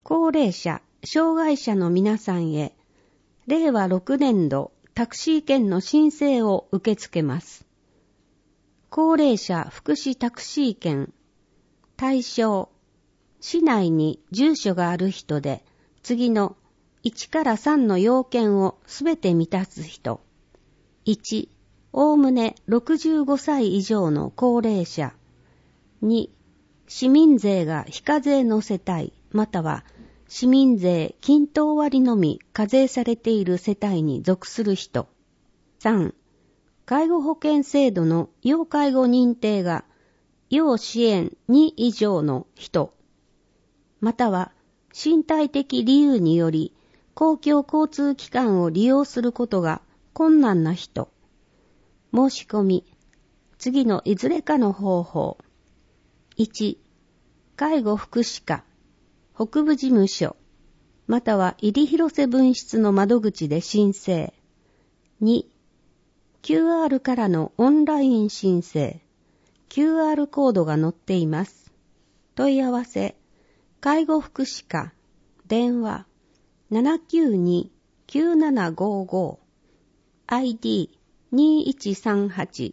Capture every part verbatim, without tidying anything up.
高齢者、障害者の皆さんへ、れいわろくねんどタクシー券の申請を受け付けます。高齢者福祉タクシー券、対象、市内に住所がある人で、次のいちからさんの要件をすべて満たす人。いち、おおむねろくじゅうごさい以上の高齢者。に、市民税が非課税の世帯、または市民税均等割のみ課税されている世帯に属する人。さん、介護保険制度の要介護認定が要支援に以上の人。または身体的理由により公共交通機関を利用することが困難な人。申し込み、次のいずれかの方法。いち、介護福祉課、北部事務所、または入広瀬分室の窓口で申請。に、キューアール からのオンライン申請。キューアール コードが載っています。問い合わせ、介護福祉課、電話、ななきゅうに きゅうななごご、アイディーにいちさんはち。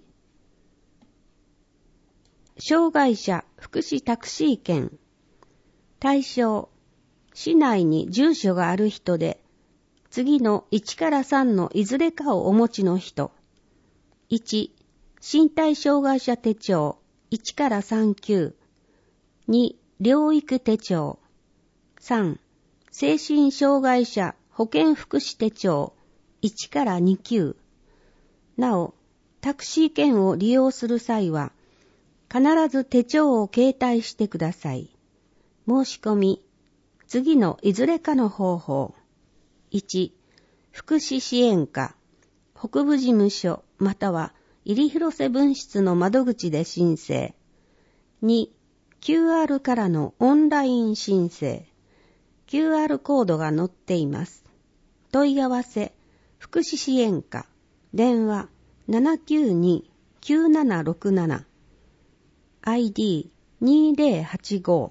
障害者福祉タクシー券。対象、市内に住所がある人で、次のいちからさんのいずれかをお持ちの人。いち、身体障害者手帳いちからさん級。に、療育手帳。さん、精神障害者保健福祉手帳いちからに級。なお、タクシー券を利用する際は、必ず手帳を携帯してください。申し込み、次のいずれかの方法。いち、福祉支援課、北部事務所または入広瀬分室の窓口で申請。に、キューアール からのオンライン申請。キューアール コードが載っています。問い合わせ、福祉支援課、電話ななきゅうに きゅうななろくなな、アイディーにぜろはちご。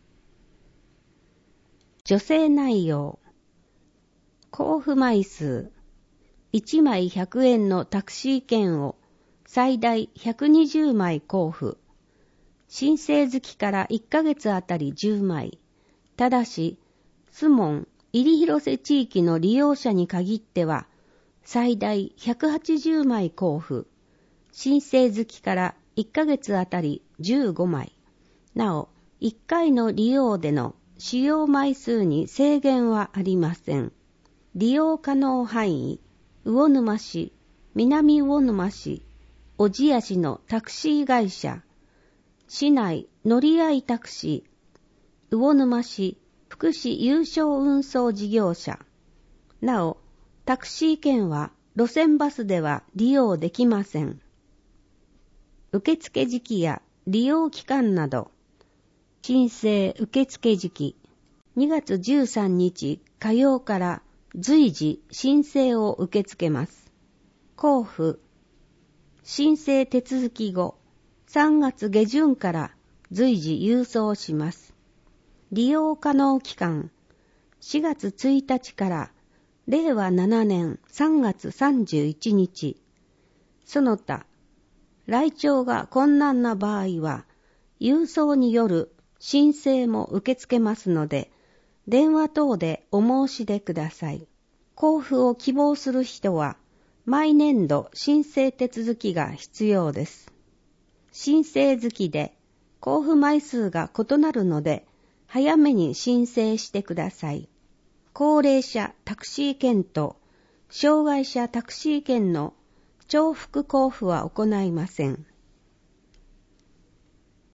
助成内容、交付枚数、いちまいひゃくえんのタクシー券を最大ひゃくにじゅうまい交付。申請月からいっかげつあたりじゅうまい。ただし、守門、入広瀬地域の利用者に限っては、最大ひゃくはちじゅうまい交付。申請月からいっかげつあたりじゅうごまい。なお、いっかいの利用での使用枚数に制限はありません。利用可能範囲、魚沼市、南魚沼市、小千谷市のタクシー会社、市内乗り合いタクシー、魚沼市福祉有償運送事業者。なお、タクシー券は路線バスでは利用できません。受付時期や利用期間など、申請受付時期、にがつじゅうさんにち火曜から随時申請を受け付けます。交付、申請手続き後、さんがつげじゅんから随時郵送します。利用可能期間、しがつついたちかられいわななねんさんがつさんじゅういちにち。その他、来庁が困難な場合は、郵送による申請も受け付けますので、電話等でお申し出ください。交付を希望する人は、毎年度申請手続きが必要です。申請月で交付枚数が異なるので、早めに申請してください。高齢者タクシー券と障害者タクシー券の重複交付は行いません。